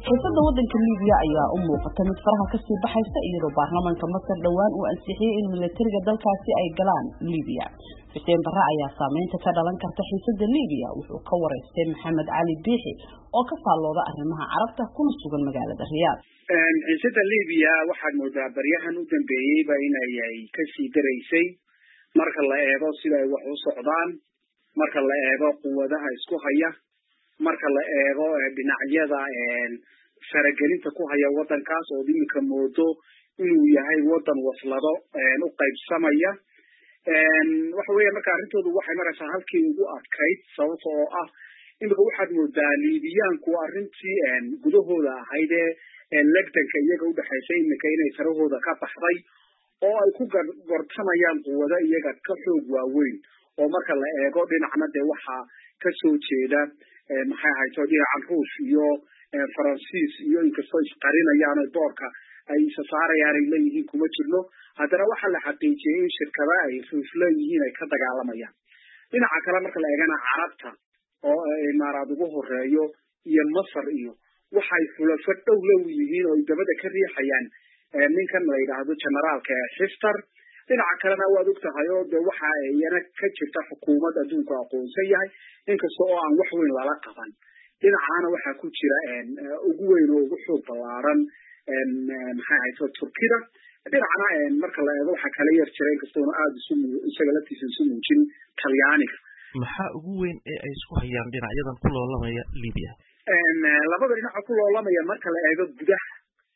xiisada wadanka Liibiya ayaa u muuqata mid faraha ka sii baxaysa iyadoo baarlamaanka Masar dhawaan uu ansixiyay in militariga dalkaasi ay galaan Liibiya. Xuseen Barre ayaa saameynta ka dhalan karta xiisada Liibiya wuxuu ka wareystay Maxamed Cali Biixi oo ka faallooda arrimaha Carabta kuna sugan magaalada Riyaad. xiisada Liibiya waxaad moodaa baryahan u dambeeyayba inay ka sii daraysay marka la eego sida ay wax u socdaan, marka la eego quwadaha isku haya, marka la eego dhinacyada faragelinta ku haya wadankaas oo iminka moodo inuu yahay wadan waslado u qaybsamaya. waxa weeye marka arrintoodu waxay maraysaa halkii ugu adkayd sababtoo oo ah iminka waxaad moodaa Liibiyaanku arrintii gudahooda ahayd ee legdanka iyaga u dhaxaysay iminka inay sarahooda ka baxday oo ay ku gortamayaan quwada iyaga ka xoog waaweyn oo marka la eego dhinacna dee waxaa ka soo jeeda maxay hayto dhinacan Ruush iyo Faransiis iyo inkastoo isqarinayaan boorka ay saarayaan ay leeyihiin kuma jirno, haddana waxaa la xaqiijiyay in shirkadaha ay Ruush leeyihiin ay ka dagaalamayaan. dhinaca kale marka la eegana Carabta oo Imaaraad ugu horeeyo iyo Masar iyo waxay xulafo dhow leeyihiin oo dabada ka riixayaan ninkan la yiraahdo generaalka Haftar. dhinaca kalena waad ogtahay oo de waxa iyana ka jirta xukuumad adduunka aqoonsan yahay inkastoo aan wax weyn lala qaban. dhinacana waxa ku jira ugu weyn oo ugu xoog ballaaran maxay hayso Turkiga. dhinacana marka la eego waxa kale yar jiray inkastoo aad isaga laftiisa isu muujin Talyaaniga. maxaa ugu weyn ee ay isku hayaan dhinacyadan ku loolamaya Liibiya? labada dhinac ku loolamaya marka la eego gudaha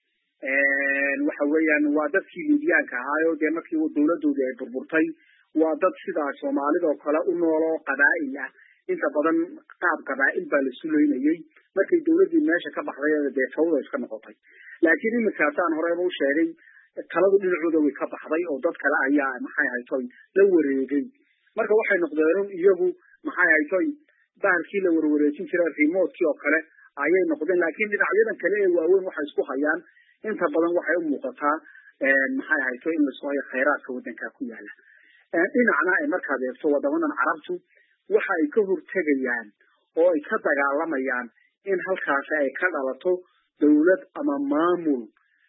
waxa weeyaan waa dadkii Liibiyaanka ahaayoo dee markii dawladoodii ay burburtay waa dad sida Soomaalida oo kale u nool oo qabaa'il ah, inta badan qaab qabaa'il baa la suleynayay markay dawladii meesha ka baxday dee fawda iska noqotay. laakiin iminkaasaan horeyba u sheegay taladu dhinacooda way ka baxday oo dad kale ayaa maxay hayto la wareegay. marka waxay noqdeen iyagu maxay hayto bahalkii la warwareejin jiray remote-kii oo kale ayay noqdeen. laakiin dhinacyadan kale ee waaweyn waxay isku hayaan inta badan waxay u muuqataa maxay hayto in la soo hayo khayraadka wadanka ku yaala. dhinacna markaad eegto wadamadan Carabtu waxa ay ka hortegayaan oo ay ka dagaalamayaan in halkaas ay ka dhalato dawlad ama maamul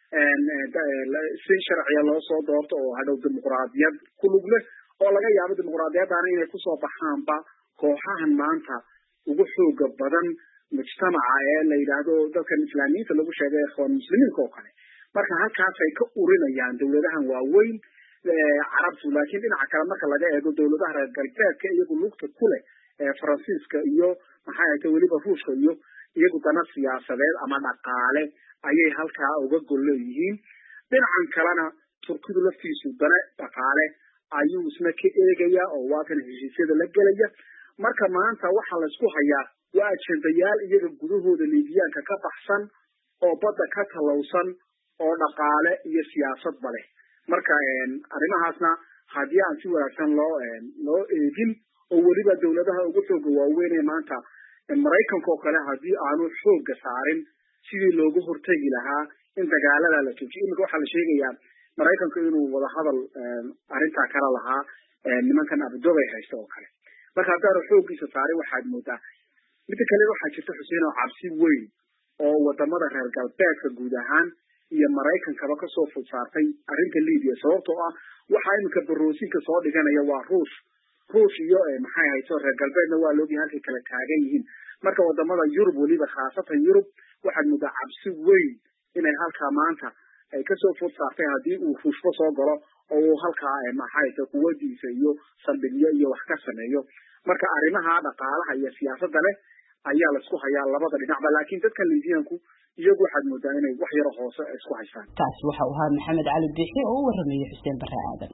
si sharciya loo soo doorto oo hadhow dimuqraadiyad ku lug leh oo laga yaabo dimuqraadiyadana inay kusoo baxaanba kooxahan maanta ugu xooga badan mujtamaca ee la yiraahdo dadkan islaamiyiinta lagu sheegay ikhwaan muslimiinka oo kale. marka halkaas ay ka urinayaan dawladahan waaweyn Carabtu. laakiin dhinaca kale marka laga eego dawladaha reer galbeedka iyagu lugta ku leh Faransiiska iyo maxay ahayd weliba Ruushka iyo iyagu dana siyaasadeed ama dhaqaale ayay halkaa uga gol leeyihiin. dhinacan kalena Turkidu laftiisu dana dhaqaale ayuu isna ka eegaya oo waa kan heshiisyada la gelaya. marka maanta waxa la isku hayaa waa ajendayaal iyaga gudahooda Liibiyaanka ka baxsan oo badda ka talowsan oo dhaqaale iyo siyaasadba leh. marka arrimahaasna haddii aan si wanaagsan loo eegin oo weliba dawladaha ugu xooga waaweyn ee maanta Maraykanka oo kale haddii aanu xooga saarin sidii loogu hortegi lahaa in dagaalada la joojiyo. iminka waxaa la sheegayaa Maraykanka inuu wada hadal arrintaa kala lahaa nimankan Abdobay haysta oo kale. marka haddaanu xoogiisa saarin waxaad moodaa midda kale waxaa jirta Xuseen oo cabsi weyn oo wadamada reer galbeedka guud ahaan iyo Maraykankaba ka soo fud saartay arrinta Liibiya sababtoo ah waxa iminka baroosinka soo dhiganaya waa Ruush iyo maxay hayso reer galbeedna waa loogi halkay kala taagan yihiin. marka wadamada Yurub waliba khaasatan Yurub waxaad moodaa cabsi weyn inay halkaa maanta ay ka soo fud saartay haddii uu Ruushba soo galo oo uu halkaa maxay hayso quwadiisa iyo saldhigyo iyo wax ka sameeyo. marka arrimaha dhaqaalaha iyo siyaasadda leh ayaa la isku hayaa labada dhinacba. laakiin dadka Liibiyaanku iyagu waxaad moodaa inay wax yar hoose isku haystaan. taas waxa uu ahaa Maxamed Cali Biixi oo u waramayay Xuseen Barre Aadan.